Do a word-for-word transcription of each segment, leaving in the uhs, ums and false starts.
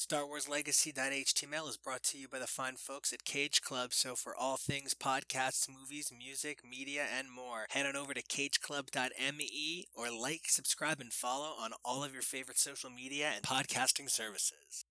Star Wars Legacy dot H T M L is brought to you by the fine folks at Cage Club, so for all things podcasts, movies, music, media, and more, head on over to cage club dot me or like, subscribe, and follow on all of your favorite social media and podcasting services.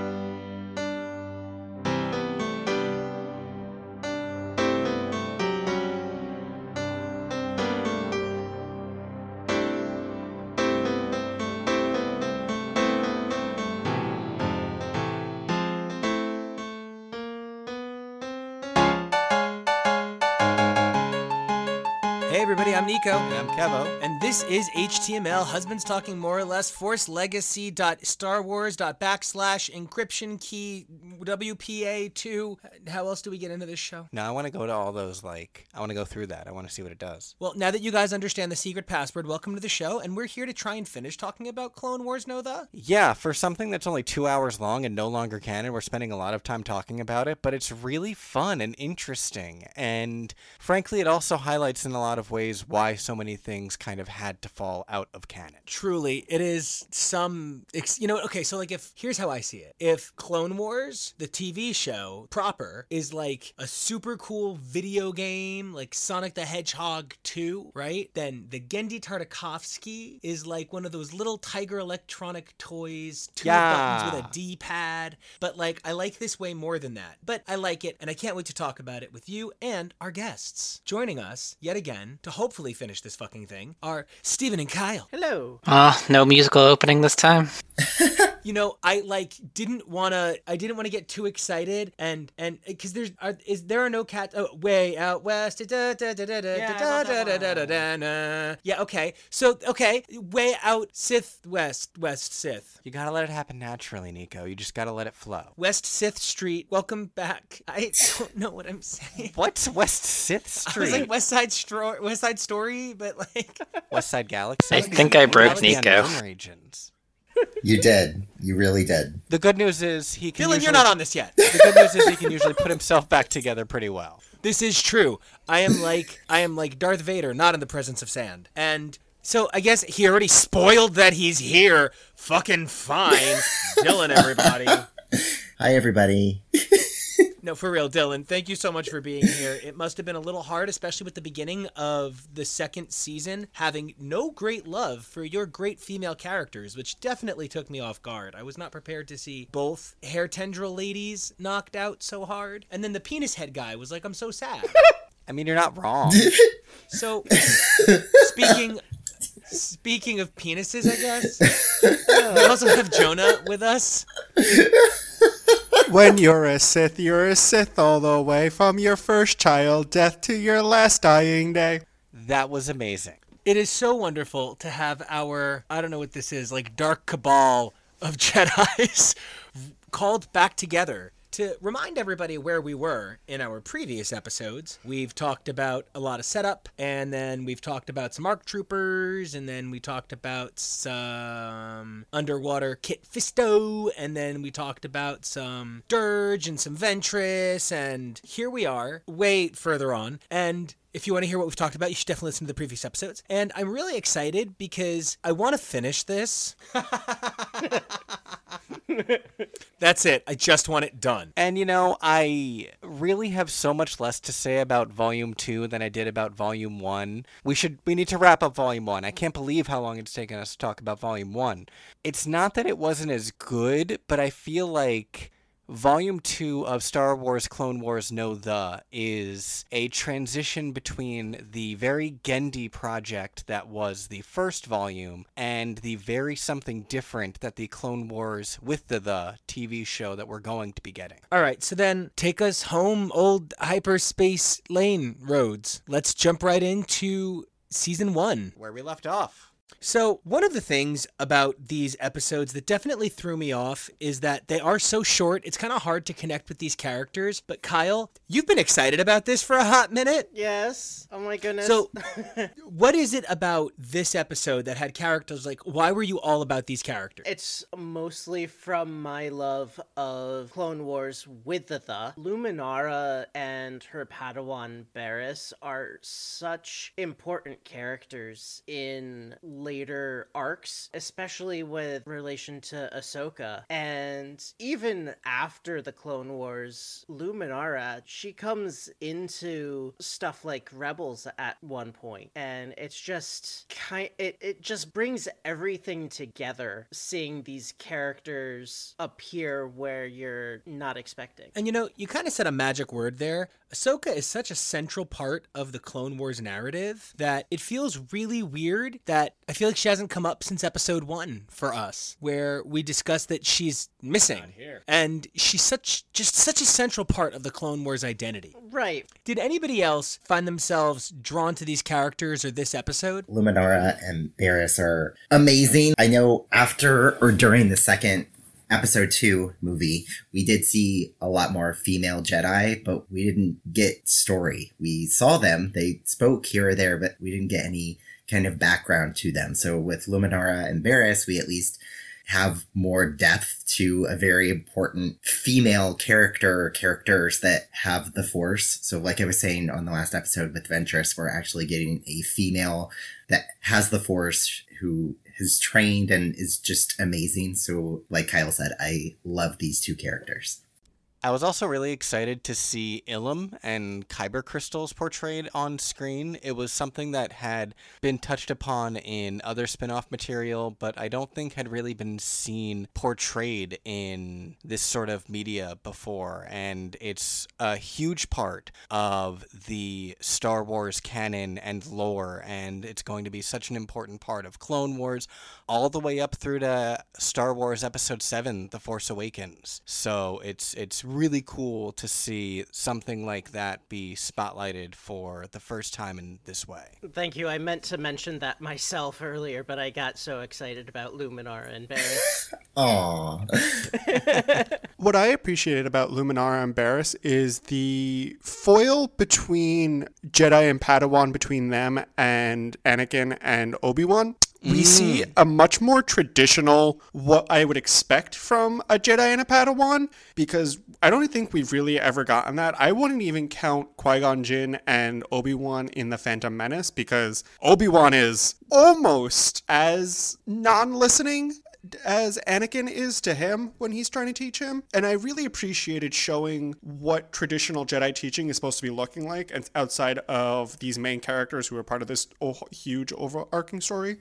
Hey everybody, I'm Nico. And I'm Kevo. And this is H T M L, Husbands Talking More or Less, Force Legacy dot Star Wars dot backslash encryption key W P A two. How else do we get into this show? No, I want to go to all those, like, I want to go through that. I want to see what it does. Well, now that you guys understand the secret password, welcome to the show, and we're here to try and finish talking about Clone Wars, no the? Yeah, for something that's only two hours long and no longer canon, we're spending a lot of time talking about it, but it's really fun and interesting, and frankly, it also highlights in a lot of ways why so many things kind of had to fall out of canon. Truly, it is some, ex- you know, okay, so like if, here's how I see it. If Clone Wars, the T V show proper, is like a super cool video game, like Sonic the Hedgehog two, right? Then the Genndy Tartakovsky is like one of those little Tiger Electronic toys, two Yeah. buttons with a D-pad, but like, I like this way more than that. But I like it, and I can't wait to talk about it with you and our guests. Joining us, yet again, to hopefully finish this fucking thing, are Steven and Kyle. Hello. Uh, no musical opening this time. You know, I like didn't want to. I didn't want to get too excited, and and because there's are, is there are no cat oh, way out west. Da, da, da, da, da, Yeah, da, da, da, da, da, da, da. Yeah. Okay. So okay, way out Sith west west Sith You gotta let it happen naturally, Nico. You just gotta let it flow. West Sith Street. Welcome back. I don't know what I'm saying. What's West Sixth I Street? was like West Side Stro- West Side Story, but like West Side Galaxy? I think I broke Galaxy Nico. Unknown Regions. You did. You really did. The good news is he can Dylan, usually, you're not on this yet. The good news is he can usually put himself back together pretty well. This is true. I am like I am like Darth Vader, not in the presence of sand. And so I guess he already spoiled that he's here. Fucking fine. Dylan, everybody. Hi, everybody. No, for real, Dylan, thank you so much for being here. It must have been a little hard, especially with the beginning of the second season, having no great love for your great female characters, which definitely took me off guard. I was not prepared to see both hair tendril ladies knocked out so hard. And then the penis head guy was like, I'm so sad. I mean, you're not wrong. So, speaking speaking of penises, I guess, we also have Jonah with us. When you're a Sith, you're a Sith all the way, from your first child death to your last dying day. That was amazing. It is so wonderful to have our, I don't know what this is, like dark cabal of Jedis called back together to remind everybody where we were in our previous episodes. We've talked about a lot of setup, and then we've talked about some ARC troopers, and then we talked about some underwater Kit Fisto, and then we talked about some Dirge and some Ventress, and here we are, way further on, and if you want to hear what we've talked about, you should definitely listen to the previous episodes. And I'm really excited because I want to finish this. That's it. I just want it done. And, you know, I really have so much less to say about Volume two than I did about Volume one. We should, we need to wrap up Volume one. I can't believe how long it's taken us to talk about Volume one. It's not that it wasn't as good, but I feel like Volume two of Star Wars Clone Wars No The is a transition between the very Genndy project that was the first volume and the very something different that the Clone Wars with the The T V show that we're going to be getting. All right, so then take us home, old hyperspace lane roads. Let's jump right into season one. Where we left off. So one of the things about these episodes that definitely threw me off is that they are so short. It's kind of hard to connect with these characters. But Kyle, you've been excited about this for a hot minute. Yes. Oh my goodness. So what is it about this episode that had characters like, why were you all about these characters? It's mostly from my love of Clone Wars with the The. Luminara and her Padawan Barriss are such important characters in later arcs, especially with relation to Ahsoka. And even after the Clone Wars, Luminara, she comes into stuff like Rebels at one point, and it's just kind it, it just brings everything together, seeing these characters appear where you're not expecting. And you know, you kind of said a magic word there. Ahsoka is such a central part of the Clone Wars narrative that it feels really weird that I feel like she hasn't come up since episode one for us, where we discussed that she's missing. And she's such just such a central part of the Clone Wars identity. Right. Did anybody else find themselves drawn to these characters or this episode? Luminara and Barriss are amazing. I know after or during the second episode two movie, we did see a lot more female Jedi, but we didn't get story. We saw them, they spoke here or there, but we didn't get any kind of background to them. So with Luminara and Barriss, we at least have more depth to a very important female character or characters that have the Force. So like I was saying on the last episode with Ventress, we're actually getting a female that has the Force who has trained and is just amazing. So like Kyle said, I love these two characters. I was also really excited to see Ilum and Kyber crystals portrayed on screen. It was something that had been touched upon in other spin-off material, but I don't think had really been seen portrayed in this sort of media before. And it's a huge part of the Star Wars canon and lore, and it's going to be such an important part of Clone Wars, all the way up through to Star Wars Episode seven, The Force Awakens. So it's it's really cool to see something like that be spotlighted for the first time in this way. Thank you. I meant to mention that myself earlier, but I got so excited about Luminara and Barriss. Aww. What I appreciated about Luminara and Barriss is the foil between Jedi and Padawan, between them and Anakin and Obi-Wan. We Mm. see a much more traditional, what I would expect from a Jedi and a Padawan, because I don't think we've really ever gotten that. I wouldn't even count Qui-Gon Jinn and Obi-Wan in The Phantom Menace, because Obi-Wan is almost as non-listening as Anakin is to him when he's trying to teach him. And I really appreciated showing what traditional Jedi teaching is supposed to be looking like, and outside of these main characters who are part of this oh, huge overarching story.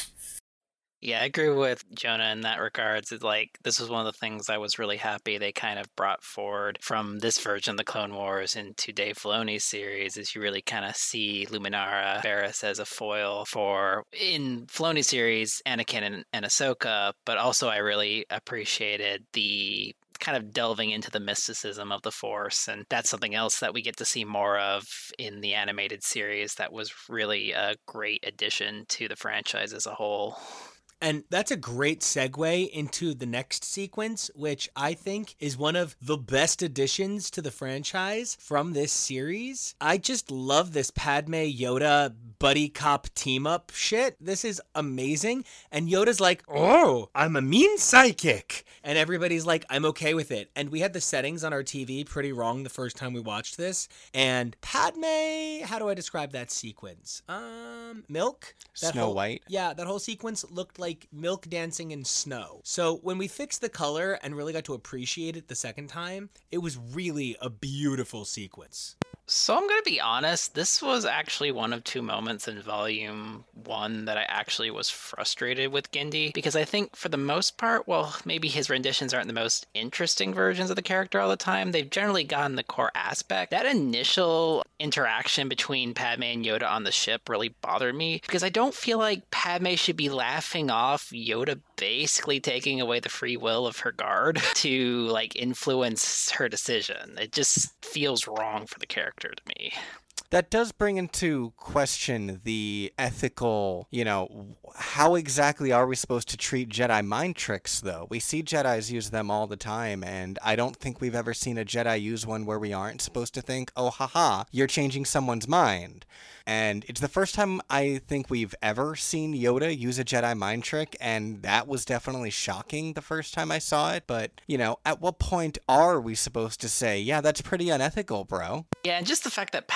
Yeah, I agree with Jonah in that regards. It's like, this was one of the things I was really happy they kind of brought forward from this version of the Clone Wars into Dave Filoni's series, is you really kind of see Luminara, Barriss as a foil for, in Filoni's series, Anakin and, and Ahsoka, but also I really appreciated the kind of delving into the mysticism of the Force, and that's something else that we get to see more of in the animated series that was really a great addition to the franchise as a whole. And that's a great segue into the next sequence, which I think is one of the best additions to the franchise from this series. I just love this Padme Yoda buddy cop team up shit. This is amazing. And Yoda's like, oh, I'm a mean psychic. And everybody's like, I'm okay with it. And we had the settings on our T V pretty wrong the first time we watched this. And Padme, how do I describe that sequence? Um, milk? That Snow whole- White. Yeah, that whole sequence looked like milk dancing in snow. So when we fixed the color and really got to appreciate it the second time, it was really a beautiful sequence. So I'm going to be honest, this was actually one of two moments in Volume one that I actually was frustrated with Gindi, because I think for the most part, well, maybe his renditions aren't the most interesting versions of the character all the time. They've generally gotten the core aspect. That initial interaction between Padme and Yoda on the ship really bothered me, because I don't feel like Padme should be laughing off Yoda basically taking away the free will of her guard to like influence her decision. It just feels wrong for the character to me. That does bring into question the ethical, you know, how exactly are we supposed to treat Jedi mind tricks, though? We see Jedis use them all the time, and I don't think we've ever seen a Jedi use one where we aren't supposed to think, oh, haha, you're changing someone's mind. And it's the first time I think we've ever seen Yoda use a Jedi mind trick, and that was definitely shocking the first time I saw it. But, you know, at what point are we supposed to say, yeah, that's pretty unethical, bro? Yeah, and just the fact that Padme laughs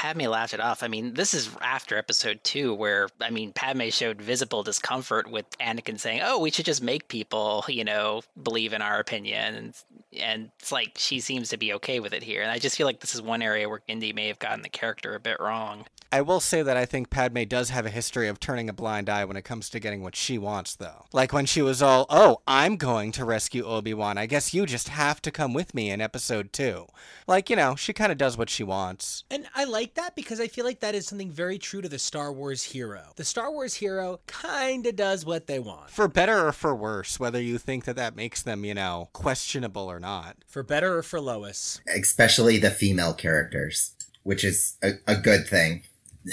notch it off. I mean, this is after episode two where, I mean, Padme showed visible discomfort with Anakin saying, oh, we should just make people, you know, believe in our opinion. And, and it's like she seems to be okay with it here. And I just feel like this is one area where Indy may have gotten the character a bit wrong. I will say that I think Padme does have a history of turning a blind eye when it comes to getting what she wants, though. Like when she was all, oh, I'm going to rescue Obi-Wan. I guess you just have to come with me in episode two. Like, you know, she kind of does what she wants. And I like that because I feel like that is something very true to the Star Wars hero. The Star Wars hero kind of does what they want. For better or for worse, whether you think that that makes them, you know, questionable or not. For better or for Lois. Especially the female characters, which is a, a good thing.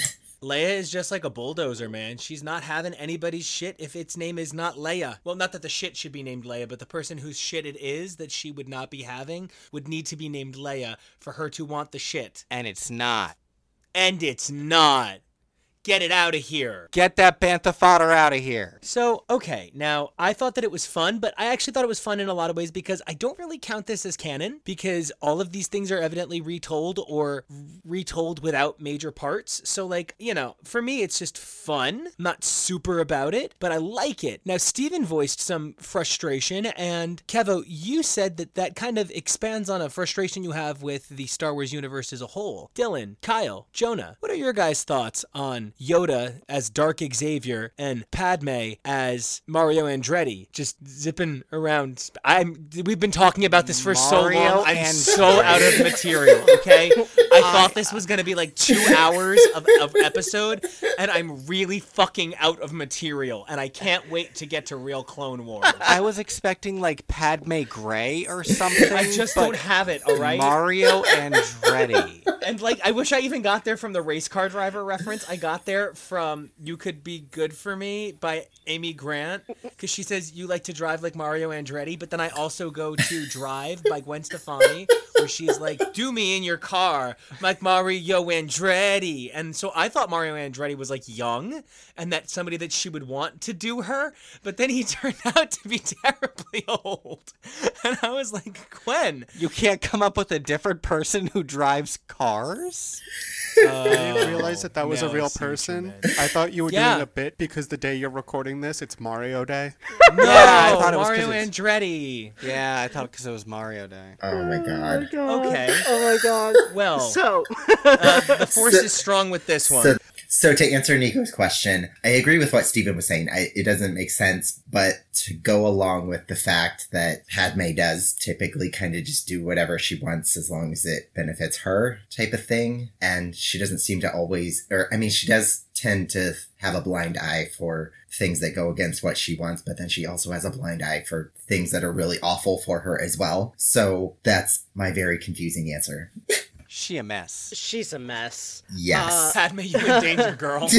Leia is just like a bulldozer, man. She's not having anybody's shit if its name is not Leia. Well, not that the shit should be named Leia, but the person whose shit it is that she would not be having would need to be named Leia for her to want the shit. And it's not. And it's not. Get it out of here. Get that bantha fodder out of here. So, okay, now, I thought that it was fun, but I actually thought it was fun in a lot of ways because I don't really count this as canon because all of these things are evidently retold or retold without major parts. So, like, you know, for me, it's just fun. I'm not super about it, but I like it. Now, Steven voiced some frustration, and Kevo, you said that that kind of expands on a frustration you have with the Star Wars universe as a whole. Dylan, Kyle, Jonah, what are your guys' thoughts on Yoda as Dark Xavier and Padme as Mario Andretti just zipping around? I'm we've been talking about this for Mario so long. I'm Andretti. so out of material, okay? I thought this was going to be like two hours of, of episode, and I'm really fucking out of material, and I can't wait to get to real Clone Wars. I was expecting like Padme Gray or something. I just but don't have it, all right? Mario Andretti. And like, I wish I even got there from the race car driver reference. I got there from You Could Be Good For Me by Amy Grant, because she says you like to drive like Mario Andretti, but then I also go to Drive by Gwen Stefani, where she's like, do me in your car like Mario Andretti. And so I thought Mario Andretti was like young and that somebody that she would want to do her, but then he turned out to be terribly old. And I was like, Gwen, You can't come up with a different person who drives cars? I didn't realize that that was now a I real see what you person. meant. I thought you were Yeah. doing a bit because the day you're recording this, it's Mario Day. No, I thought it was 'cause Mario it's- Andretti. Yeah, I thought because it was Mario Day. Oh my god. Okay. Oh my god. Well, So, uh, the force So- is strong with this one. So, so to answer Nico's question, I agree with what Steven was saying. I, it doesn't make sense, but to go along with the fact that Padme does typically kind of just do whatever she wants as long as it benefits her type of thing. And she doesn't seem to always, or I mean, she does tend to have a blind eye for things that go against what she wants, but then she also has a blind eye for things that are really awful for her as well. So that's my very confusing answer. She a mess. she's a mess. Yes. Padme, you in danger, girl.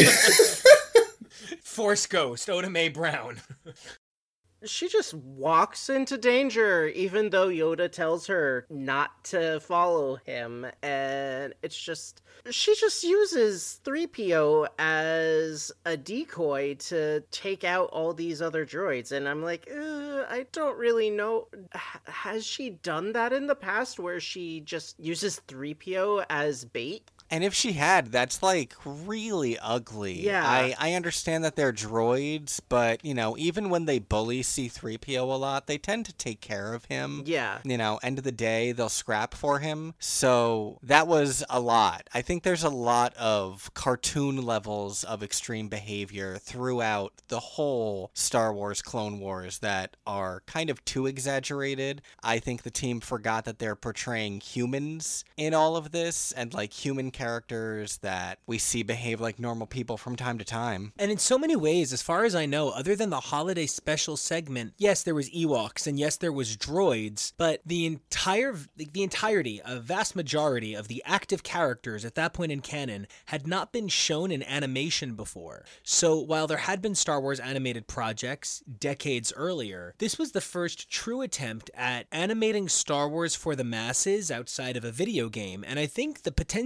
Force Ghost, Oda Mae Brown. She just walks into danger, even though Yoda tells her not to follow him. And it's just, she just uses three P O as a decoy to take out all these other droids. And I'm like, uh, I don't really know. H- has she done that in the past where she just uses three P O as bait? And if she had, that's like really ugly. Yeah. I, I understand that they're droids, but you know, even when they bully C three P O a lot, they tend to take care of him. Yeah. You know, end of the day, they'll scrap for him. So that was a lot. I think there's a lot of cartoon levels of extreme behavior throughout the whole Star Wars Clone Wars that are kind of too exaggerated. I think the team forgot that they're portraying humans in all of this and like human characters that we see behave like normal people from time to time. And in so many ways, as far as I know, other than the holiday special segment, yes, there was Ewoks and yes, there was droids, but the entire, the entirety, a vast majority of the active characters at that point in canon had not been shown in animation before. So while there had been Star Wars animated projects decades earlier, this was the first true attempt at animating Star Wars for the masses outside of a video game. And I think the potentiality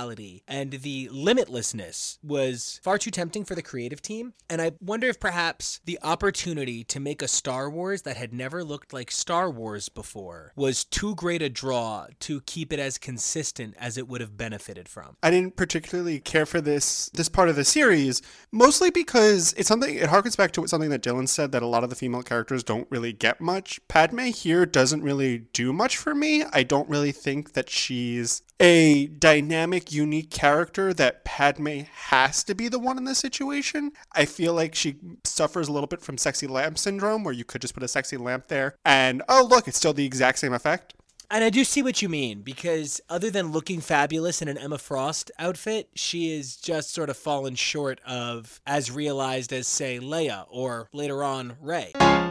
potentiality and the limitlessness was far too tempting for the creative team. And I wonder if perhaps the opportunity to make a Star Wars that had never looked like Star Wars before was too great a draw to keep it as consistent as it would have benefited from. I didn't particularly care for this this part of the series, mostly because it's something, it harkens back to something that Dylan said, that a lot of the female characters don't really get much. Padme here doesn't really do much for me. I don't really think that she's a dynamic, unique character that Padme has to be the one in this situation. I feel like she suffers a little bit from sexy lamp syndrome, where you could just put a sexy lamp there and, oh, look, it's still the exact same effect. And I do see what you mean, because other than looking fabulous in an Emma Frost outfit, she is just sort of fallen short of as realized as, say, Leia or later on Rey.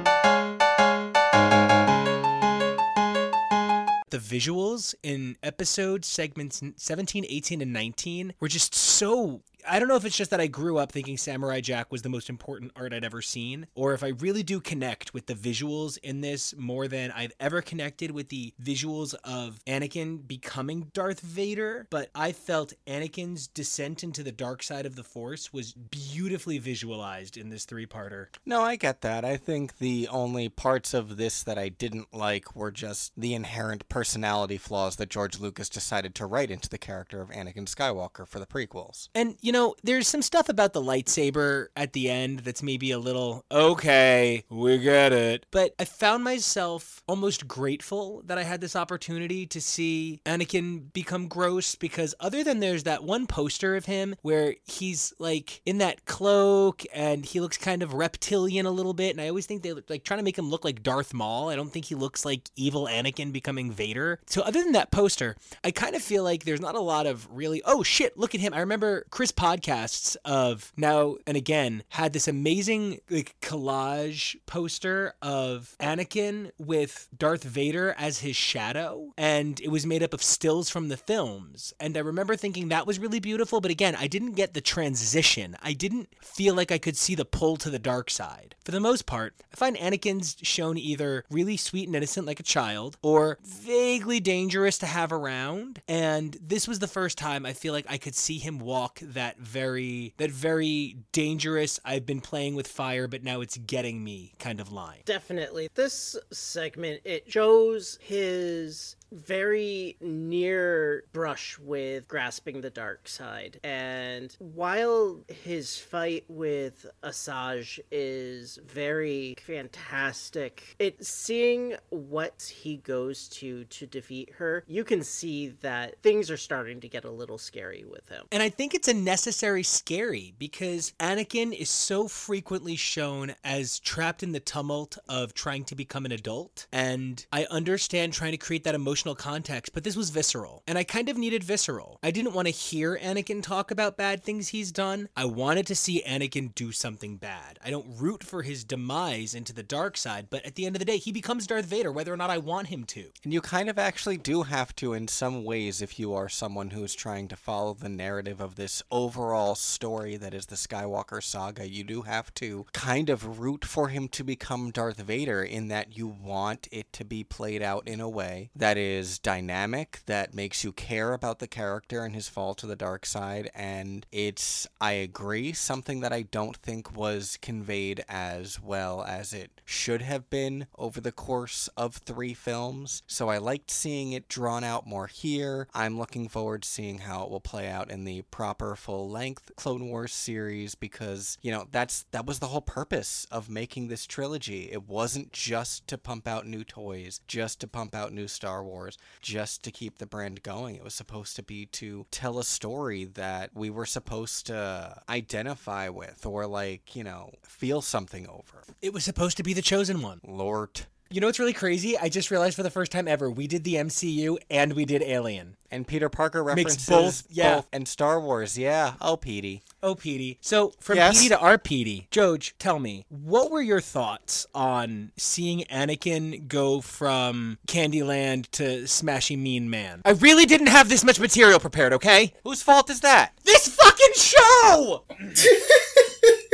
The visuals in episode segments seventeen, eighteen, and nineteen were just so... I don't know if it's just that I grew up thinking Samurai Jack was the most important art I'd ever seen, or if I really do connect with the visuals in this more than I've ever connected with the visuals of Anakin becoming Darth Vader. But I felt Anakin's descent into the dark side of the Force was beautifully visualized in this three-parter. No, I get that. I think the only parts of this that I didn't like were just the inherent personality flaws that George Lucas decided to write into the character of Anakin Skywalker for the prequels. And, you know, there's some stuff about the lightsaber at the end that's maybe a little, okay, we get it. But I found myself almost grateful that I had this opportunity to see Anakin become gross, because other than there's that one poster of him where he's like in that cloak and he looks kind of reptilian a little bit, and I always think they're like trying to make him look like Darth Maul. I don't think he looks like evil Anakin becoming Vader. So other than that poster, I kind of feel like there's not a lot of really, oh shit, look at him. I remember Chris podcasts of Now and Again had this amazing like collage poster of Anakin with Darth Vader as his shadow, and it was made up of stills from the films. And I remember thinking that was really beautiful, but again, I didn't get the transition. I didn't feel like I could see the pull to the dark side. For the most part, I find Anakin's shown either really sweet and innocent like a child, or vaguely dangerous to have around, and this was the first time I feel like I could see him walk that very that very dangerous, I've been playing with fire but now it's getting me kind of line. Definitely. This segment, it shows his very near brush with grasping the dark side. And while his fight with Asajj is very fantastic, it seeing what he goes to to defeat her, you can see that things are starting to get a little scary with him. And I think it's a necessary scary, because Anakin is so frequently shown as trapped in the tumult of trying to become an adult. And I understand trying to create that emotional context, but this was visceral. And I kind of needed visceral. I didn't want to hear Anakin talk about bad things he's done. I wanted to see Anakin do something bad. I don't root for his demise into the dark side, but at the end of the day, he becomes Darth Vader whether or not I want him to. And you kind of actually do have to in some ways if you are someone who's trying to follow the narrative of this overall story that is the Skywalker saga. You do have to kind of root for him to become Darth Vader, in that you want it to be played out in a way that is dynamic, that makes you care about the character and his fall to the dark side. And it's, I agree, something that I don't think was conveyed as well as it should have been over the course of three films. So I liked seeing it drawn out more here. I'm looking forward to seeing how it will play out in the proper full-length Clone Wars series, because, you know, that's that was the whole purpose of making this trilogy. It wasn't just to pump out new toys, just to pump out new Star Wars, just to keep the brand going. It was supposed to be to tell a story that we were supposed to identify with, or like, you know, feel something over. It was supposed to be the chosen one. Lord. You know what's really crazy? I just realized for the first time ever, we did the M C U and we did Alien. And Peter Parker references Makes both, yeah. both. And Star Wars, yeah. Oh, Petey. Oh, Petey. So, from Yes? Petey to our Petey, Joj, tell me, what were your thoughts on seeing Anakin go from Candyland to Smashy Mean Man? I really didn't have this much material prepared, okay? Whose fault is that? This fucking show!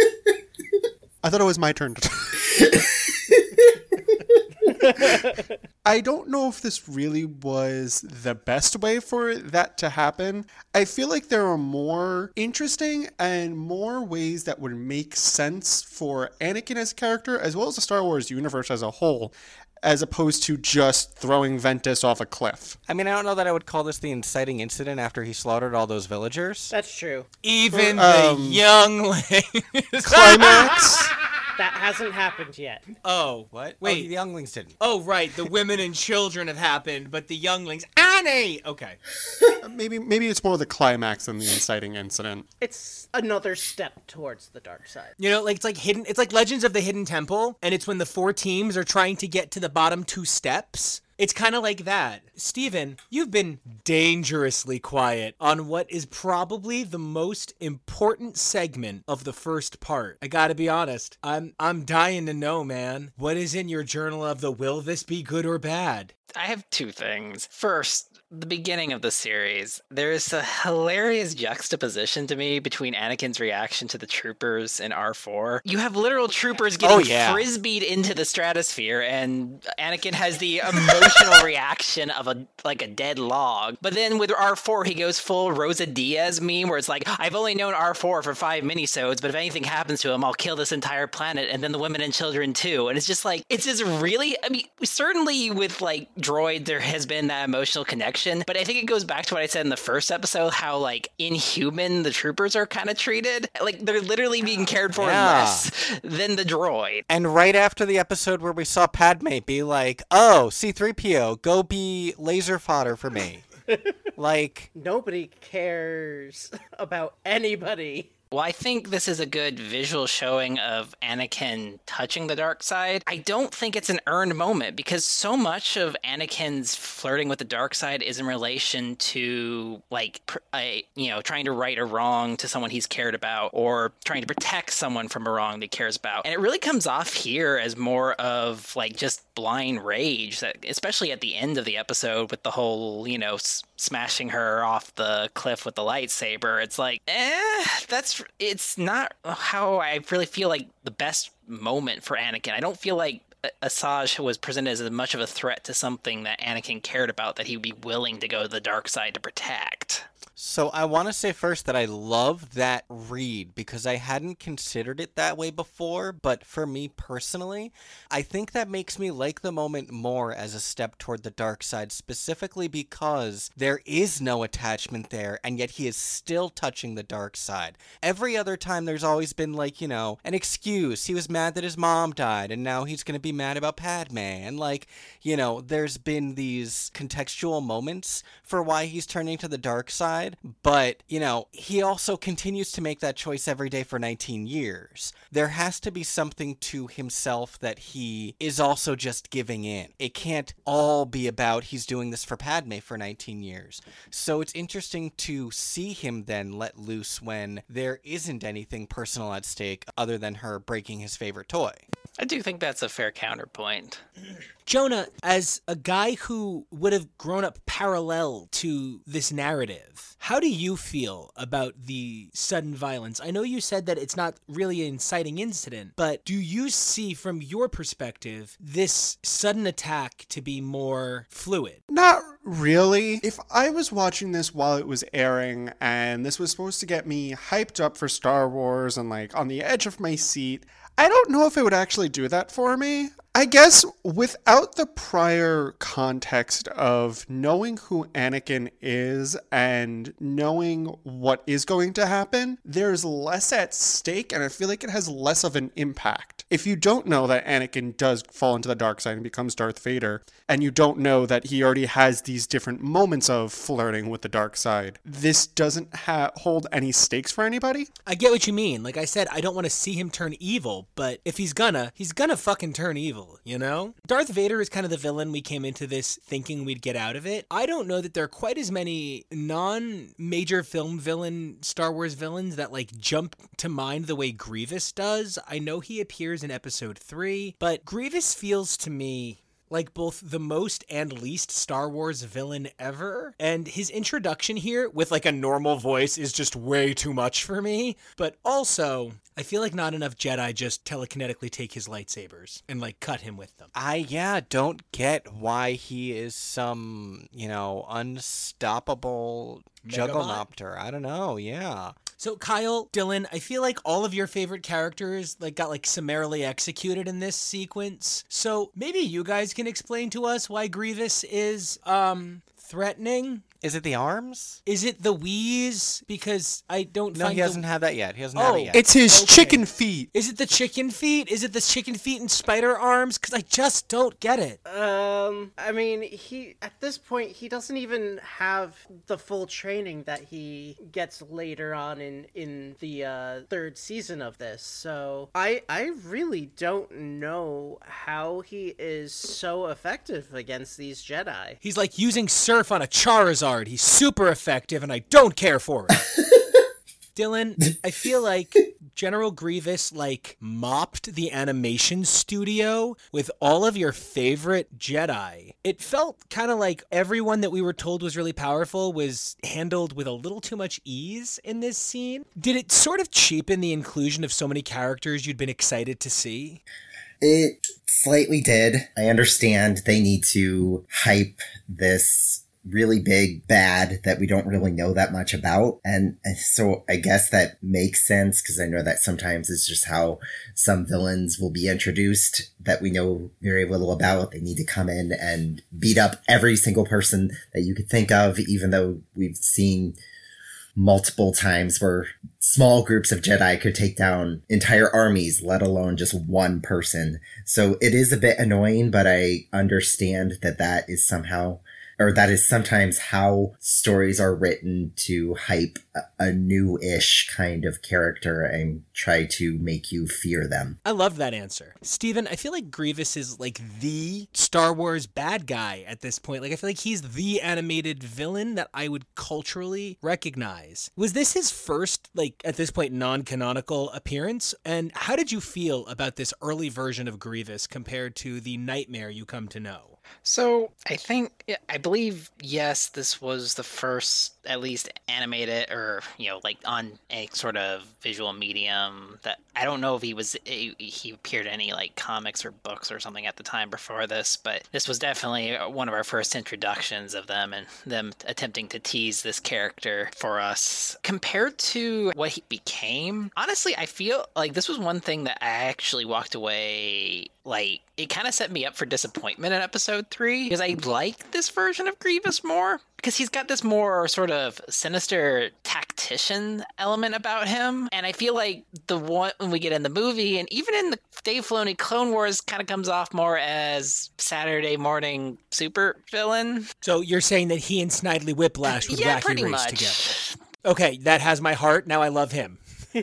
I thought it was my turn to I don't know if this really was the best way for that to happen. I feel like there are more interesting and more ways that would make sense for Anakin as a character, as well as the Star Wars universe as a whole, as opposed to just throwing Ventus off a cliff. I mean, I don't know that I would call this the inciting incident after he slaughtered all those villagers. That's true. Even Um, the younglings. Climax. That hasn't happened yet. Oh, What? Wait. Oh, the younglings didn't. oh, right. The women and children have happened, but the younglings, Annie. Okay. maybe maybe it's more the climax than the inciting incident. It's another step towards the dark side. You know, like it's like hidden. It's like Legends of the Hidden Temple, and it's when the four teams are trying to get to the bottom two steps. It's kind of like that. Steven, you've been dangerously quiet on what is probably the most important segment of the first part. I gotta be honest. I'm I'm dying to know, man. What is in your journal of the will this be good or bad? I have two things. First, the beginning of the series, there is a hilarious juxtaposition to me between Anakin's reaction to the troopers in R four. You have literal troopers getting Oh, yeah. frisbeed into the stratosphere, and Anakin has the emotional reaction of a like a dead log. But then with R four, he goes full Rosa Diaz meme, where it's like, I've only known R four for five minisodes, but if anything happens to him, I'll kill this entire planet, and then the women and children too. And it's just like, it's just really, I mean, certainly with like Droid, there has been that emotional connection, but I think it goes back to what I said in the first episode, how like inhuman the troopers are kind of treated. Like they're literally being cared for Yeah. less than the droid. And right after the episode where we saw Padme be like, oh, C three P O, go be laser fodder for me. Like, Nobody cares about anybody. Well, I think this is a good visual showing of Anakin touching the dark side. I don't think it's an earned moment because so much of Anakin's flirting with the dark side is in relation to, like, pr- I, you know, trying to right a wrong to someone he's cared about or trying to protect someone from a wrong that he cares about. And it really comes off here as more of, like, just blind rage, that, especially at the end of the episode with the whole, you know, s- smashing her off the cliff with the lightsaber. It's like, eh, that's it's not how I really feel like the best moment for Anakin. I don't feel like Asajj was presented as much of a threat to something that Anakin cared about that he would be willing to go to the dark side to protect. so I want to say first that I love that read because I hadn't considered it that way before, but for me personally, I think that makes me like the moment more as a step toward the dark side, specifically because there is no attachment there, and yet he is still touching the dark side. Every other time there's always been like, you know, an excuse. He was mad that his mom died, and now he's going to be mad about Padme, and like, you know, there's been these contextual moments for why he's turning to the dark side. But, you know, he also continues to make that choice every day for nineteen years. There has to be something to himself that he is also just giving in. It can't all be about he's doing this for Padme for nineteen years. So it's interesting to see him then let loose when there isn't anything personal at stake other than her breaking his favorite toy. I do think that's a fair counterpoint. Jonah, as a guy who would have grown up parallel to this narrative, how do you feel about the sudden violence? I know you said that it's not really an inciting incident, but do you see from your perspective this sudden attack to be more fluid? Not really. If I was watching this while it was airing and this was supposed to get me hyped up for Star Wars and like on the edge of my seat, I don't know if it would actually do that for me. I guess without the prior context of knowing who Anakin is and knowing what is going to happen, there's less at stake and I feel like it has less of an impact. If you don't know that Anakin does fall into the dark side and becomes Darth Vader, and you don't know that he already has these different moments of flirting with the dark side, this doesn't ha- hold any stakes for anybody. I get what you mean. Like I said, I don't want to see him turn evil, but if he's gonna, he's gonna fucking turn evil, you know? Darth Vader is kind of the villain we came into this thinking we'd get out of it. I don't know that there are quite as many non-major film villain Star Wars villains that like jump to mind the way Grievous does. I know he appears in episode three, but Grievous feels to me like both the most and least Star Wars villain ever. And his introduction here with like a normal voice is just way too much for me. But also, I feel like not enough Jedi just telekinetically take his lightsabers and like cut him with them. I, yeah, don't get why he is some, you know, unstoppable Megabot? jugglernopter. I don't know, yeah. So Kyle, Dylan, I feel like all of your favorite characters like got like summarily executed in this sequence. So maybe you guys can explain to us why Grievous is um threatening. Is it the arms? Is it the wheeze? Because I don't No, find he hasn't the... had that yet. He hasn't Oh, had it yet. It's his Okay. chicken feet. Is it the chicken feet? Is it the chicken feet and spider arms? Because I just don't get it. Um, I mean, he at this point he doesn't even have the full training that he gets later on in in the uh, third season of this. So I I really don't know how he is so effective against these Jedi. He's like using surf on a Charizard. He's super effective and I don't care for it. Dylan, I feel like General Grievous like mopped the animation studio with all of your favorite Jedi. It felt kind of like everyone that we were told was really powerful was handled with a little too much ease in this scene. Did it sort of cheapen the inclusion of so many characters you'd been excited to see? It slightly did. I understand they need to hype this really big bad that we don't really know that much about. And, and so I guess that makes sense because I know that sometimes it's just how some villains will be introduced that we know very little about. They need to come in and beat up every single person that you could think of, even though we've seen multiple times where small groups of Jedi could take down entire armies, let alone just one person. So it is a bit annoying, but I understand that that is somehow or that is sometimes how stories are written to hype a, a new-ish kind of character and try to make you fear them. I love that answer. Steven, I feel like Grievous is like the Star Wars bad guy at this point. Like I feel like he's the animated villain that I would culturally recognize. Was this his first, like at this point, non-canonical appearance? And how did you feel about this early version of Grievous compared to the nightmare you come to know? So I think, I believe, yes, this was the first, at least animated or, you know, like on a sort of visual medium that I don't know if he was, he appeared in any like comics or books or something at the time before this, but this was definitely one of our first introductions of them and them attempting to tease this character for us. Compared to what he became, honestly, I feel like this was one thing that I actually walked away, like, it kind of set me up for disappointment in episode three because I like this version of Grievous more because he's got this more sort of sinister tactician element about him. And I feel like the one when we get in the movie and even in the Dave Filoni Clone Wars kind of comes off more as Saturday morning super villain. So you're saying that he and Snidely Whiplash would Yeah, wacky pretty race much. together. Okay, that has my heart. Now I love him.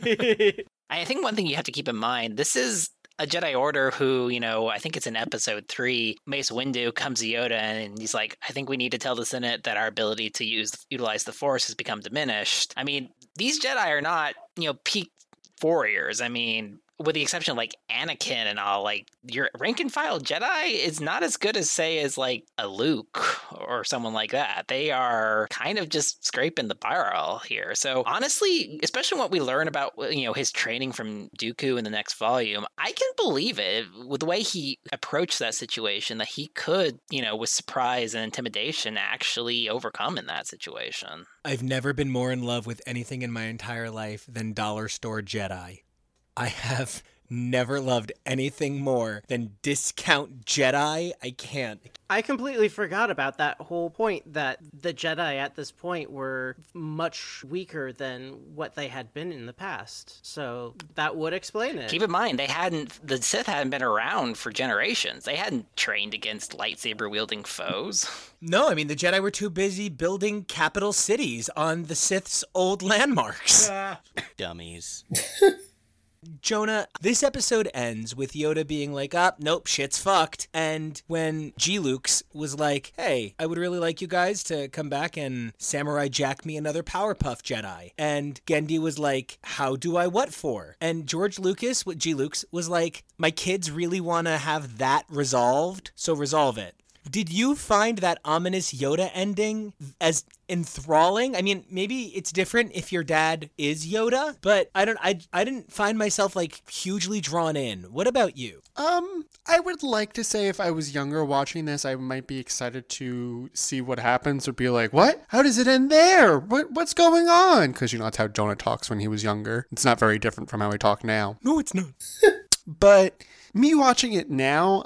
I think one thing you have to keep in mind, this is a Jedi Order who, you know, I think it's in episode three, Mace Windu comes to Yoda and he's like, I think we need to tell the Senate that our ability to use utilize the Force has become diminished. I mean, these Jedi are not, you know, peak warriors. I mean, with the exception of like Anakin and all, like your rank and file Jedi is not as good as say as like a Luke or someone like that. They are kind of just scraping the barrel here. So honestly, especially what we learn about, you know, his training from Dooku in the next volume, I can believe it with the way he approached that situation that he could, you know, with surprise and intimidation actually overcome in that situation. I've never been more in love with anything in my entire life than dollar store Jedi. I have never loved anything more than discount Jedi. I can't. I completely forgot about that whole point that the Jedi at this point were much weaker than what they had been in the past. So that would explain it. Keep in mind, they hadn't, the Sith hadn't been around for generations. They hadn't trained against lightsaber wielding foes. No, I mean, the Jedi were too busy building capital cities on the Sith's old landmarks. Dummies. Jonah, this episode ends with Yoda being like, ah, nope, shit's fucked. And when G-Lukes was like, hey, I would really like you guys to come back and Samurai Jack me another Powerpuff Jedi. And Gendy was like, how do I what for? And George Lucas, with G-Lukes, was like, my kids really want to have that resolved, so resolve it. Did you find that ominous Yoda ending as enthralling? I mean, maybe it's different if your dad is Yoda, but I don't I I didn't find myself like hugely drawn in. What about you? Um, I would like to say if I was younger watching this, I might be excited to see what happens or be like, what? How does it end there? What what's going on? Because you know that's how Jonah talks when he was younger. It's not very different from how he talk now. No, it's not. But me watching it now,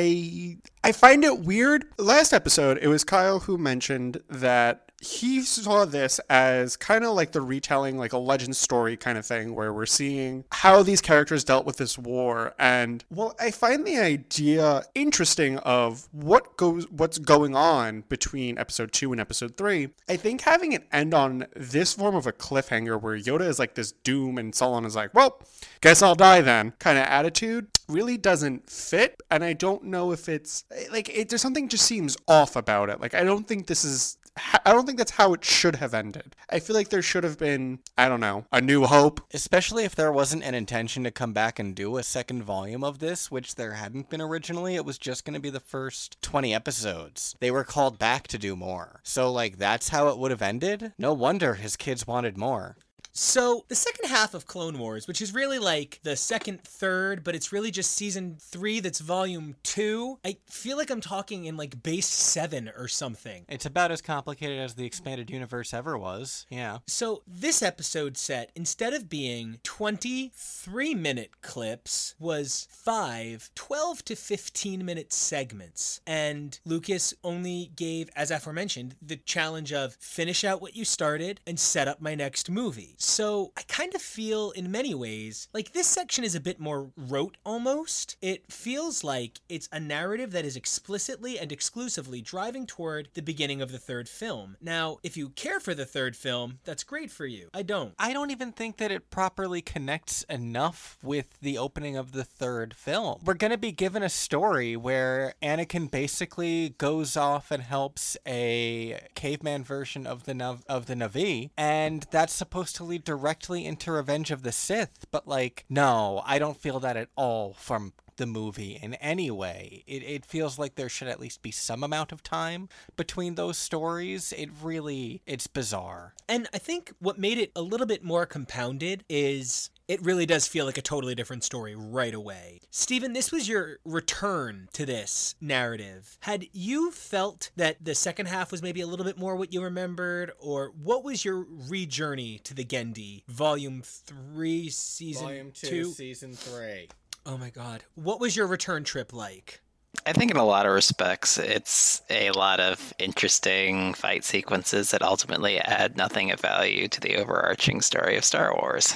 I I find it weird. Last episode, it was Kyle who mentioned that he saw this as kind of like the retelling, like a legend story kind of thing, where we're seeing how these characters dealt with this war. And well, I find the idea interesting of what goes, what's going on between episode two and episode three. I think having it end on this form of a cliffhanger where Yoda is like this doom and Sullen is like, well, guess I'll die then kind of attitude really doesn't fit. And I don't know if it's like, it, there's something just seems off about it. Like, I don't think this is I don't think that's how it should have ended. I feel like there should have been, I don't know, a new hope. Especially if there wasn't an intention to come back and do a second volume of this, which there hadn't been originally. It was just going to be the first twenty episodes. They were called back to do more. So, like, that's how it would have ended? No wonder his kids wanted more. So, the second half of Clone Wars, which is really like the second third, but it's really just season three that's volume two, I feel like I'm talking in like base seven or something. It's about as complicated as the expanded universe ever was, yeah. So, this episode set, instead of being twenty-three minute clips, was five twelve to fifteen minute segments. And Lucas only gave, as aforementioned, the challenge of finish out what you started and set up my next movie. So I kind of feel in many ways like this section is a bit more rote almost. It feels like it's a narrative that is explicitly and exclusively driving toward the beginning of the third film. Now, if you care for the third film, that's great for you. I don't. I don't even think that it properly connects enough with the opening of the third film. We're going to be given a story where Anakin basically goes off and helps a caveman version of the Nav- of the Na'vi, and that's supposed to lead directly into Revenge of the Sith, but like, no, I don't feel that at all from the movie in any way. It, it feels like there should at least be some amount of time between those stories. It really, it's bizarre. And I think what made it a little bit more compounded is it really does feel like a totally different story right away. Stephen, this was your return to this narrative. Had you felt that the second half was maybe a little bit more what you remembered, or what was your re-journey to the Gendy, volume three, season Volume two, two? season three. Oh my god. What was your return trip like? I think in a lot of respects, it's a lot of interesting fight sequences that ultimately add nothing of value to the overarching story of Star Wars.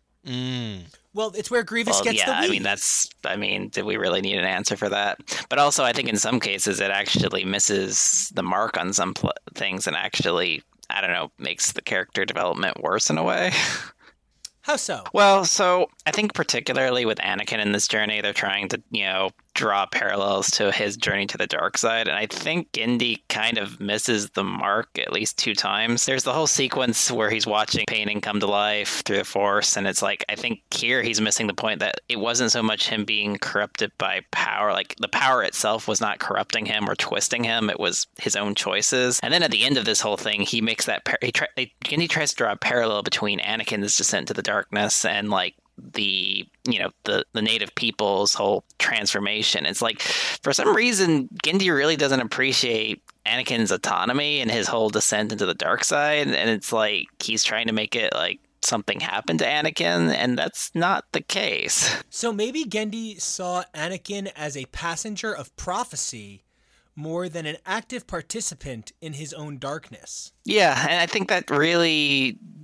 Mm. Well, it's where Grievous Well, gets yeah, the lead. I mean, that's, I mean, did we really need an answer for that? But also, I think in some cases, it actually misses the mark on some pl- things and actually, I don't know, makes the character development worse in a way. How so? Well, so I think particularly with Anakin in this journey, they're trying to, you know, draw parallels to his journey to the dark side. And I think Gendy kind of misses the mark at least two times. There's the whole sequence where he's watching painting come to life through the Force. And it's like, I think here he's missing the point that it wasn't so much him being corrupted by power. Like the power itself was not corrupting him or twisting him. It was his own choices. And then at the end of this whole thing, he makes that, par- he try- Gendy tries to draw a parallel between Anakin's descent to the darkness and like the, you know, the, the native people's whole transformation. It's like, for some reason, Gendy really doesn't appreciate Anakin's autonomy and his whole descent into the dark side. And it's like, he's trying to make it like something happened to Anakin, and that's not the case. So maybe Gendy saw Anakin as a passenger of prophecy more than an active participant in his own darkness. Yeah, and I think that really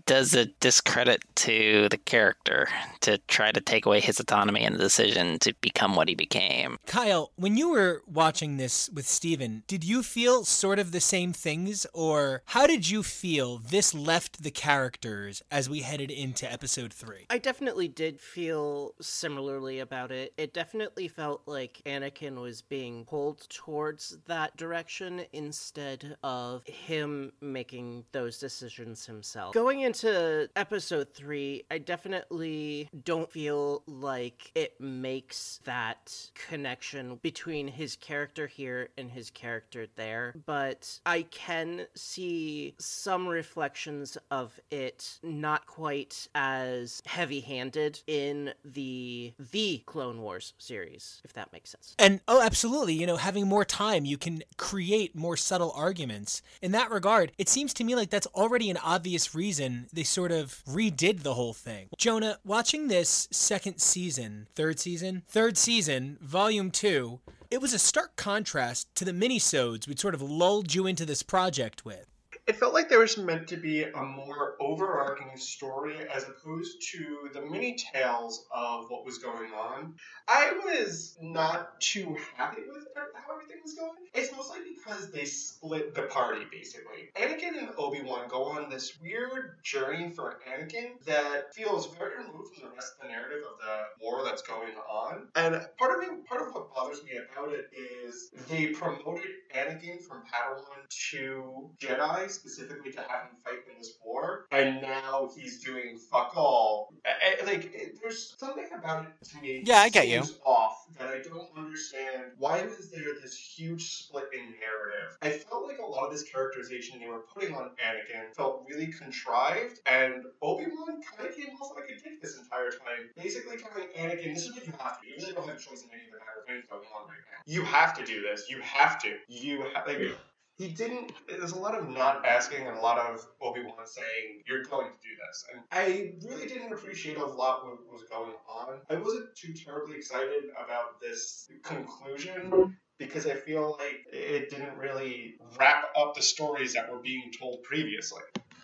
does a discredit to the character to try to take away his autonomy and the decision to become what he became. Kyle, when you were watching this with Steven, did you feel sort of the same things, or how did you feel this left the characters as we headed into episode three? I definitely did feel similarly about it. It definitely felt like Anakin was being pulled towards that direction instead of him making those decisions himself. Going into episode three, I definitely don't feel like it makes that connection between his character here and his character there, but I can see some reflections of it not quite as heavy-handed in the the Clone Wars series, if that makes sense. And oh, absolutely, you know, having more time, you can create more subtle arguments. In that regard, it seems to me like that's already an obvious reason they sort of redid the whole thing. Jonah, watching this second season, third season, third season, volume two, it was a stark contrast to the minisodes we'd sort of lulled you into this project with. It felt like there was meant to be a more overarching story as opposed to the mini tales of what was going on. I was not too happy with how everything was going. It's mostly because they split the party, basically. Anakin and Obi-Wan go on this weird journey for Anakin that feels very removed from the rest of the narrative of the war that's going on. And part of me, part of what bothers me about it is they promoted Anakin from Padawan to Jedi, specifically to have him fight in this war, and now he's doing fuck all. I, I, like, it, there's something about it to me. Yeah, I get you. Off that I don't understand. Why was there this huge split in narrative? I felt like a lot of this characterization they were putting on Anakin felt really contrived, and Obi-Wan kind of came off like a dick this entire time, basically telling Anakin, "This is what you have to do. You really don't have a choice in any of the matter of anything going on right now. You have to do this. You have to. You have." Like, he didn't, there's a lot of not asking and a lot of Obi-Wan saying, you're going to do this. And I really didn't appreciate a lot what was going on. I wasn't too terribly excited about this conclusion because I feel like it didn't really wrap up the stories that were being told previously.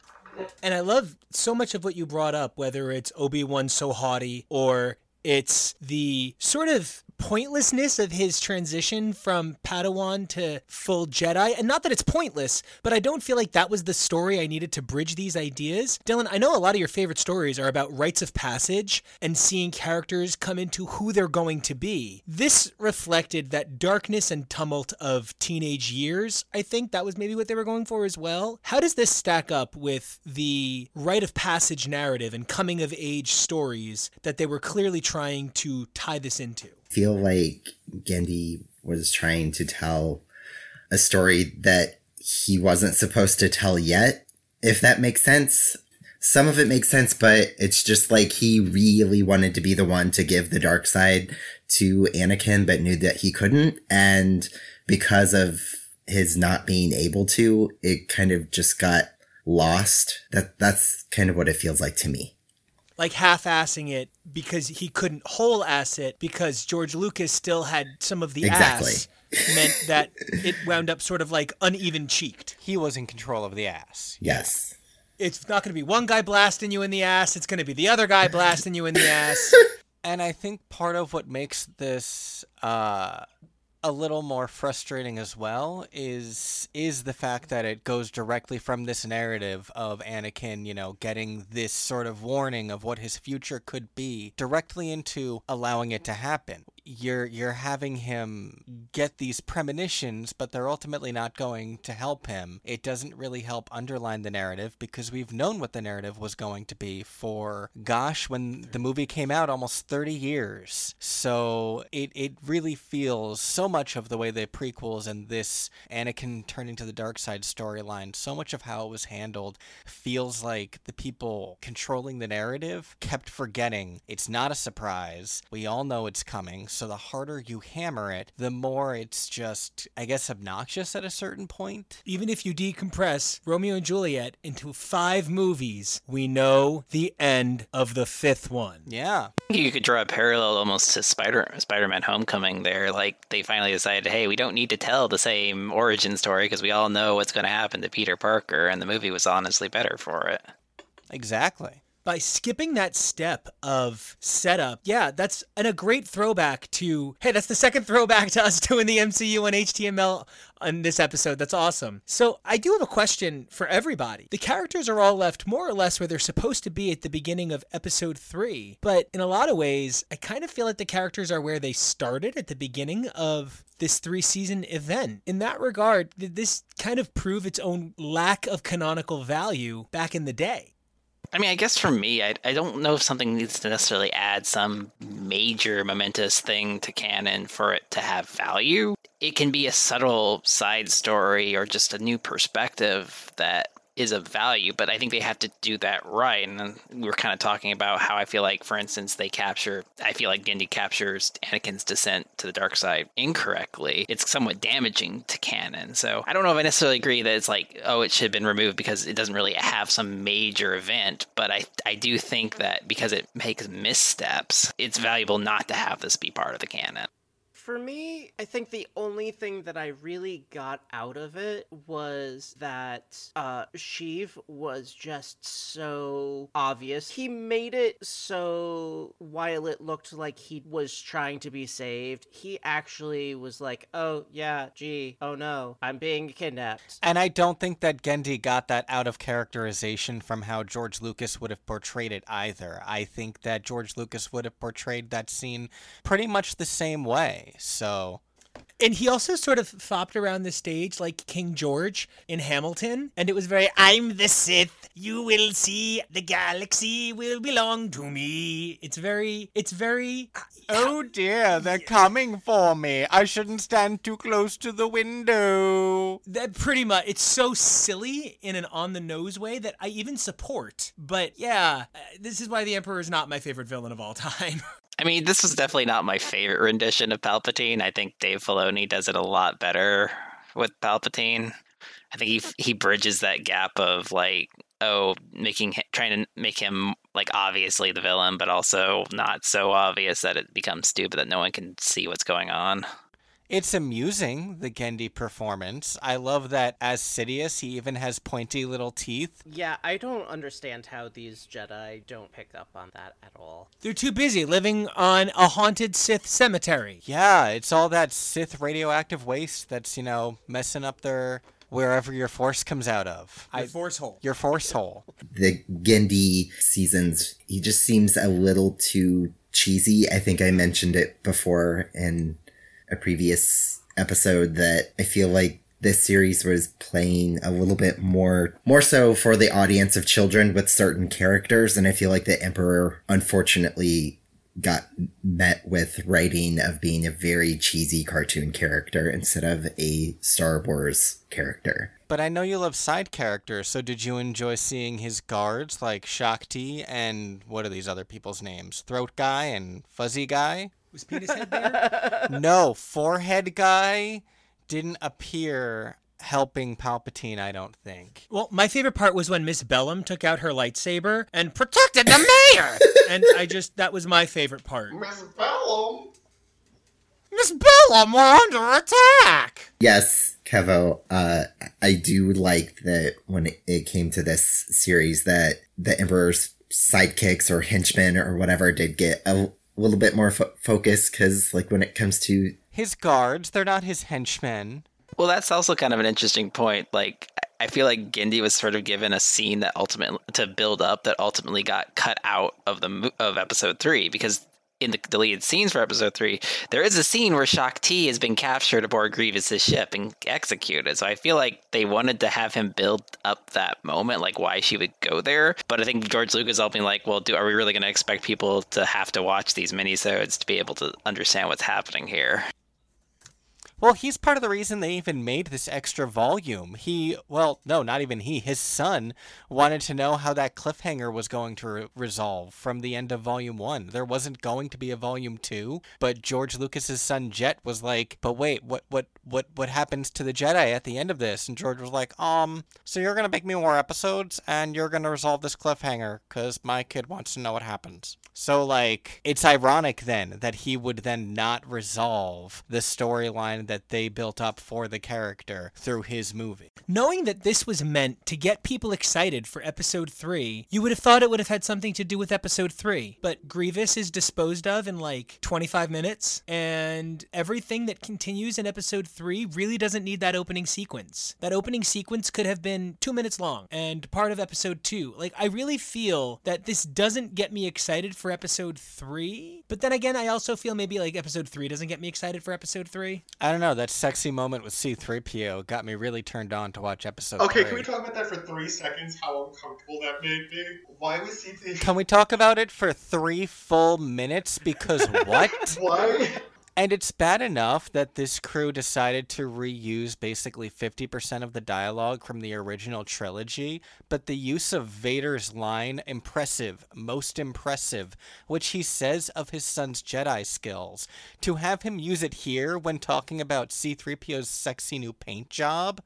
And I love so much of what you brought up, whether it's Obi-Wan so haughty or it's the sort of pointlessness of his transition from Padawan to full Jedi. And not that it's pointless, but I don't feel like that was the story I needed to bridge these ideas. Dylan, I know a lot of your favorite stories are about rites of passage and seeing characters come into who they're going to be. This reflected that darkness and tumult of teenage years. I think that was maybe what they were going for as well. How does this stack up with the rite of passage narrative and coming of age stories that they were clearly trying to tie this into? I feel like Genndy was trying to tell a story that he wasn't supposed to tell yet, if that makes sense. Some of it makes sense, but it's just like he really wanted to be the one to give the dark side to Anakin, but knew that he couldn't. And because of his not being able to, it kind of just got lost. That That's kind of what it feels like to me. Like half-assing it because he couldn't whole-ass it because George Lucas still had some of the Exactly. ass meant that it wound up sort of like uneven-cheeked. He was in control of the ass. Yes. It's not going to be one guy blasting you in the ass. It's going to be the other guy blasting you in the ass. And I think part of what makes this uh, a little more frustrating as well is is the fact that it goes directly from this narrative of Anakin, you know, getting this sort of warning of what his future could be directly into allowing it to happen. You're you're having him get these premonitions, but they're ultimately not going to help him. It doesn't really help underline the narrative because we've known what the narrative was going to be for, gosh, when the movie came out, almost thirty years. So it, it really feels so much of the way the prequels and this Anakin turning to the dark side storyline, so much of how it was handled feels like the people controlling the narrative kept forgetting it's not a surprise. We all know it's coming. So the harder you hammer it, the more it's just, I guess, obnoxious at a certain point. Even if you decompress Romeo and Juliet into five movies, we know the end of the fifth one. Yeah. You could draw a parallel almost to Spider Spider-Man Homecoming there. Like, they finally decided, hey, we don't need to tell the same origin story because we all know what's going to happen to Peter Parker, and the movie was honestly better for it. Exactly. By skipping that step of setup, yeah, that's and a great throwback to, hey, that's the second throwback to us doing the M C U on H T M L on this episode. That's awesome. So I do have a question for everybody. The characters are all left more or less where they're supposed to be at the beginning of episode three, but in a lot of ways, I kind of feel like the characters are where they started at the beginning of this three season event. In that regard, did this kind of prove its own lack of canonical value back in the day? I mean, I guess for me, I, I don't know if something needs to necessarily add some major momentous thing to canon for it to have value. It can be a subtle side story or just a new perspective that is of value, but I think they have to do that right. And we were kind of talking about how I feel like, for instance, they capture, I feel like Genndy captures Anakin's descent to the dark side incorrectly. It's somewhat damaging to canon. So I don't know if I necessarily agree that it's like, oh, it should have been removed because it doesn't really have some major event. But I, I do think that because it makes missteps, it's valuable not to have this be part of the canon. For me, I think the only thing that I really got out of it was that uh, Sheev was just so obvious. He made it so while it looked like he was trying to be saved, he actually was like, oh, yeah, gee, oh no, I'm being kidnapped. And I don't think that Genndy got that out of characterization from how George Lucas would have portrayed it either. I think that George Lucas would have portrayed that scene pretty much the same way. So, and he also sort of fopped around the stage like King George in Hamilton, and it was very, I'm the Sith, you will see, the galaxy will belong to me. It's very, it's very... Oh dear, they're coming for me. I shouldn't stand too close to the window. That pretty much, it's so silly in an on-the-nose way that I even support. But yeah, this is why the Emperor is not my favorite villain of all time. I mean, this was definitely not my favorite rendition of Palpatine. I think Dave Filoni does it a lot better with Palpatine. I think he he bridges that gap of like, oh, making trying to make him like obviously the villain, but also not so obvious that it becomes stupid that no one can see what's going on. It's amusing, the Genndy performance. I love that as Sidious, he even has pointy little teeth. Yeah, I don't understand how these Jedi don't pick up on that at all. They're too busy living on a haunted Sith cemetery. Yeah, it's all that Sith radioactive waste that's, you know, messing up their... wherever your force comes out of. Your I, force hole. Your force hole. The Genndy seasons, he just seems a little too cheesy. I think I mentioned it before in a previous episode that I feel like this series was playing a little bit more, more so for the audience of children with certain characters. And I feel like the Emperor, unfortunately, got met with writing of being a very cheesy cartoon character instead of a Star Wars character. But I know you love side characters, so did you enjoy seeing his guards like Shakti and what are these other people's names? Throat Guy and Fuzzy Guy? Was Penis Head there? No, Forehead Guy didn't appear helping Palpatine, I don't think. Well, my favorite part was when Miss Bellum took out her lightsaber and protected the mayor! And I just, that was my favorite part. Miss Bellum? Miss Bellum, we're under attack! Yes, Kevo, uh, I do like that when it, it came to this series that the Emperor's sidekicks or henchmen or whatever did get a little bit more fo- focus, because like when it comes to... His guards, they're not his henchmen. Well, that's also kind of an interesting point. Like, I feel like Genndy was sort of given a scene that ultimately to build up that ultimately got cut out of the of episode three, because in the deleted scenes for episode three, there is a scene where Shakti has been captured aboard Grievous's ship and executed. So I feel like they wanted to have him build up that moment, like why she would go there. But I think George Lucas helping like, well, do are we really going to expect people to have to watch these minisodes to be able to understand what's happening here? Well, he's part of the reason they even made this extra volume. He, well, no, not even he, his son wanted to know how that cliffhanger was going to re- resolve from the end of volume one. There wasn't going to be a volume two, but George Lucas's son Jet was like, but wait, what, what, what, what happens to the Jedi at the end of this? And George was like, um, so you're going to make me more episodes and you're going to resolve this cliffhanger because my kid wants to know what happens. So, like, it's ironic then that he would then not resolve the storyline that they built up for the character through his movie. Knowing that this was meant to get people excited for episode three, you would have thought it would have had something to do with episode three. But Grievous is disposed of in like twenty-five minutes, and everything that continues in episode three really doesn't need that opening sequence. That opening sequence could have been two minutes long and part of episode two. Like, I really feel that this doesn't get me excited for episode three. But then again, I also feel maybe like episode three doesn't get me excited for episode three. I don't know, that sexy moment with C three P O got me really turned on to watch episode Okay, three. can we talk about that for three seconds? How uncomfortable that made me? Why was C three? Can we talk about it for three full minutes? Because what? Why? And it's bad enough that this crew decided to reuse basically fifty percent of the dialogue from the original trilogy, but the use of Vader's line, impressive, most impressive, which he says of his son's Jedi skills, to have him use it here when talking about C three P O's sexy new paint job?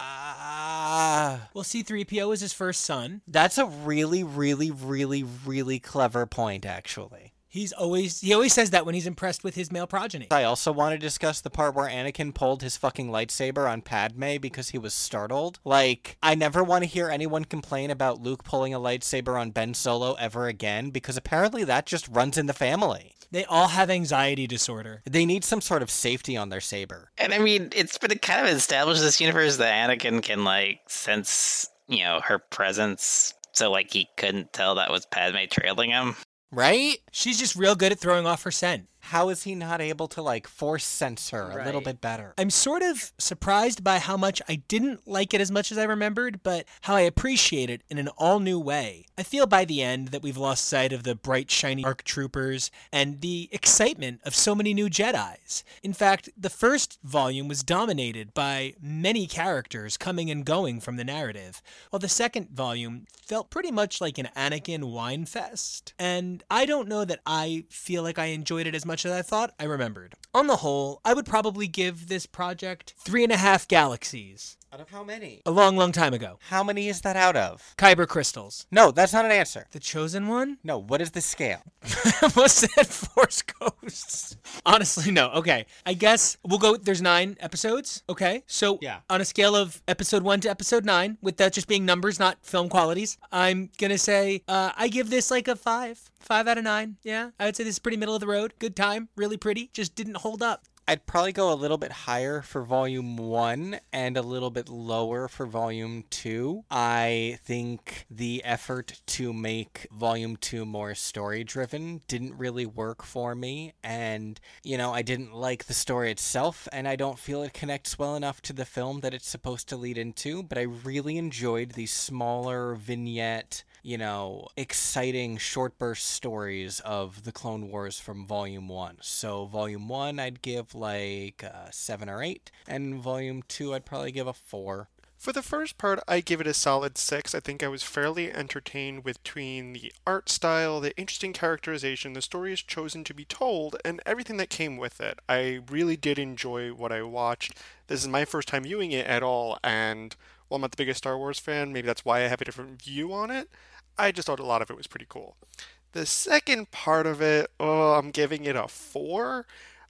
Ah. Well, C three P O is his first son. That's a really, really, really, really clever point, actually. He's always he always says that when he's impressed with his male progeny. I also want to discuss the part where Anakin pulled his fucking lightsaber on Padme because he was startled. Like, I never want to hear anyone complain about Luke pulling a lightsaber on Ben Solo ever again, because apparently that just runs in the family. They all have anxiety disorder. They need some sort of safety on their saber. And I mean, it's been kind of established in this universe that Anakin can, like, sense, you know, her presence. So, like, he couldn't tell that was Padme trailing him. Right? She's just real good at throwing off her scent. How is he not able to, like, force sense her a little Right. bit better? I'm sort of surprised by how much I didn't like it as much as I remembered, but how I appreciate it in an all-new way. I feel by the end that we've lost sight of the bright, shiny ARC troopers and the excitement of so many new Jedis. In fact, the first volume was dominated by many characters coming and going from the narrative, while the second volume felt pretty much like an Anakin wine fest. And I don't know that I feel like I enjoyed it as much as I thought I remembered. On the whole, I would probably give this project three and a half galaxies. Out of how many? A long, long time ago. How many is that out of? Kyber crystals. No, that's not an answer. The chosen one? No, what is the scale? I almost said Force Ghosts. Honestly, no. Okay. I guess we'll go. There's nine episodes. Okay. So, Yeah. on a scale of episode one to episode nine, with that just being numbers, not film qualities, I'm going to say uh, I give this like a five. Five out of nine. Yeah. I would say this is pretty middle of the road. Good time. Really pretty. Just didn't hold up. I'd probably go a little bit higher for volume one and a little bit lower for volume two. I think the effort to make volume two more story driven didn't really work for me. And, you know, I didn't like the story itself, and I don't feel it connects well enough to the film that it's supposed to lead into. But I really enjoyed these smaller vignette, you know, exciting short burst stories of the Clone Wars from volume one. So volume one, I'd give like a seven or eight, and volume two, I'd probably give a four. For the first part, I give it a solid six. I think I was fairly entertained between the art style, the interesting characterization, the stories chosen to be told, and everything that came with it. I really did enjoy what I watched. This is my first time viewing it at all, and while I'm not the biggest Star Wars fan, maybe that's why I have a different view on it, I just thought a lot of it was pretty cool. The second part of it, oh, I'm giving it a four.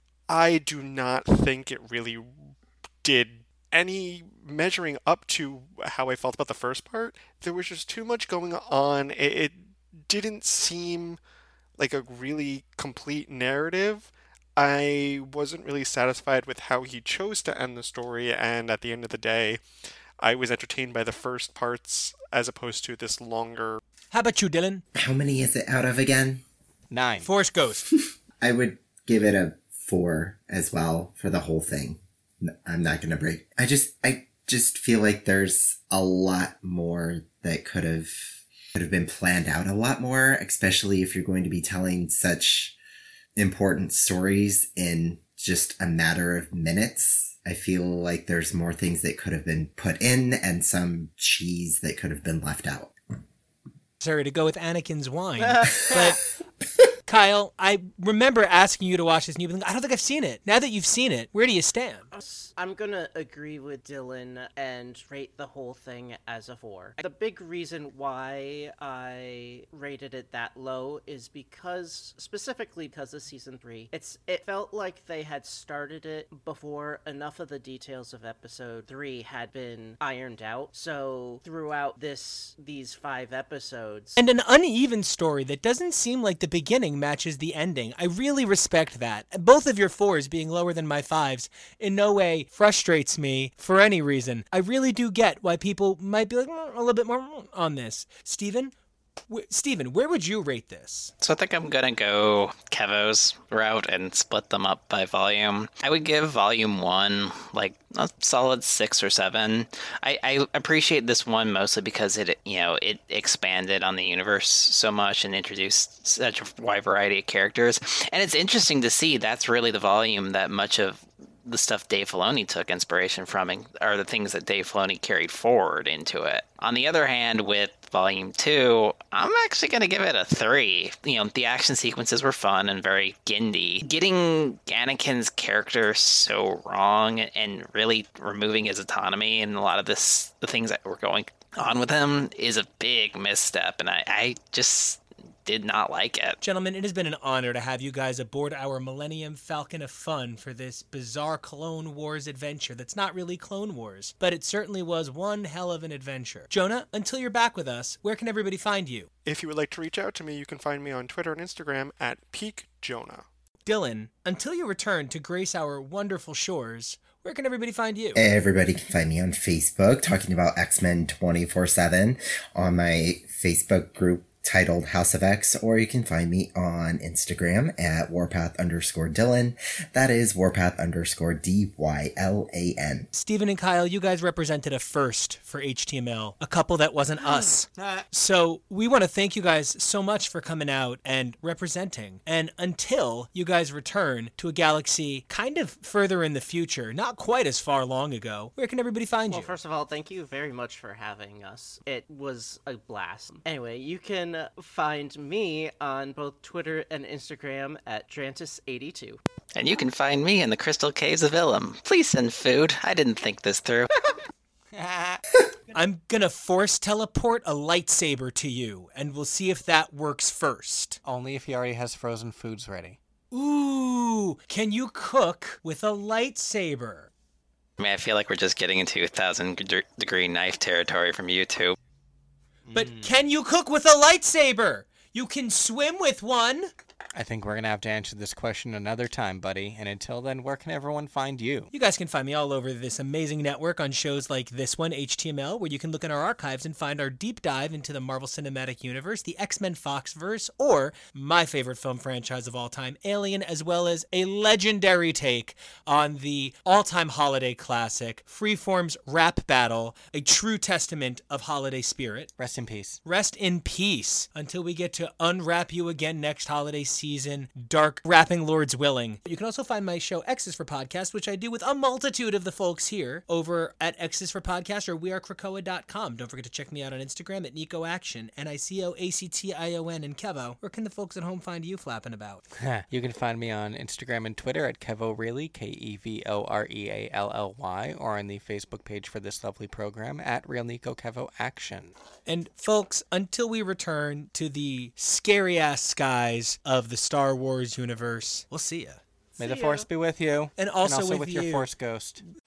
I do not think it really did any measuring up to how I felt about the first part. There was just too much going on. It, it didn't seem like a really complete narrative. I wasn't really satisfied with how he chose to end the story, and at the end of the day, I was entertained by the first parts as opposed to this longer. How about you, Dylan? How many is it out of again? Nine. Force Ghost. I would give it a four as well for the whole thing. N- I'm not going to break. I just, I just feel like there's a lot more that could have, could have been planned out a lot more, especially if you're going to be telling such important stories in just a matter of minutes. I feel like there's more things that could have been put in and some cheese that could have been left out. Sorry to go with Anakin's wine, but Kyle, I remember asking you to watch this and you've been like, I don't think I've seen it. Now that you've seen it, where do you stand? I'm gonna agree with Dylan and rate the whole thing as a four. The big reason why I rated it that low is because, specifically because of season three, it's it felt like they had started it before enough of the details of episode three had been ironed out. So throughout this these five episodes, And an uneven story that doesn't seem like the beginning matches the ending. I really respect that. Both of your fours being lower than my fives in no way frustrates me for any reason. I really do get why people might be like "Mm, a little bit more mm," on this. Steven? Wh- Steven, where would you rate this? So I think I'm gonna go Kevo's route and split them up by volume. I would give volume one like a solid six or seven. I, I appreciate this one mostly because it you know it expanded on the universe so much and introduced such a wide variety of characters. And it's interesting to see that's really the volume that much of the stuff Dave Filoni took inspiration from and are the things that Dave Filoni carried forward into it. On the other hand, with Volume two, I'm actually going to give it a three. You know, the action sequences were fun and very Gindi. Getting Anakin's character so wrong and really removing his autonomy and a lot of this, the things that were going on with him is a big misstep, and I, I just did not like it. Gentlemen, it has been an honor to have you guys aboard our Millennium Falcon of Fun for this bizarre Clone Wars adventure that's not really Clone Wars, but it certainly was one hell of an adventure. Jonah, until you're back with us, where can everybody find you? If you would like to reach out to me, you can find me on Twitter and Instagram at Peak Jonah. Dylan, until you return to grace our wonderful shores, where can everybody find you? Everybody can find me on Facebook talking about X-Men twenty-four seven on my Facebook group titled House of X, or you can find me on Instagram at Warpath underscore Dylan. That is Warpath underscore D Y L A N. Steven and Kyle, you guys represented a first for H T M L, a couple that wasn't us. So we want to thank you guys so much for coming out and representing. And until you guys return to a galaxy kind of further in the future, not quite as far long ago, where can everybody find well, you? first of all, thank you very much for having us. It was a blast. Anyway, you can find me on both Twitter and Instagram at Drantis eighty-two. And you can find me in the Crystal Caves of Ilum. Please send food. I didn't think this through. I'm gonna force teleport a lightsaber to you, and we'll see if that works first. Only if he already has frozen foods ready. Ooh, can you cook with a lightsaber? I mean, I feel like we're just getting into thousand degree knife territory from YouTube. But can you cook with a lightsaber? You can swim with one. I think we're going to have to answer this question another time, buddy. And until then, where can everyone find you? You guys can find me all over this amazing network on shows like this one, H T M L, where you can look in our archives and find our deep dive into the Marvel Cinematic Universe, the X-Men Foxverse, or my favorite film franchise of all time, Alien, as well as a legendary take on the all-time holiday classic, Freeform's Rap Battle, a true testament of holiday spirit. Rest in peace. Rest in peace until we get to unwrap you again next holiday season, dark rapping lords willing. You can also find my show X's for Podcast, which I do with a multitude of the folks here over at X's for Podcast or we are krakoa dot com. Don't forget to check me out on Instagram at Nico Action, N I C O A C T I O N, and Kevo. Where can the folks at home find you flapping about? You can find me on Instagram and Twitter at KevoReally, K E V O R E A L L Y, or on the Facebook page for this lovely program at Real Nico Kevo Action. And folks, until we return to the scary-ass skies of the Star Wars universe, we'll see ya. May the Force be with you. And also, and also with, with you. your Force Ghost.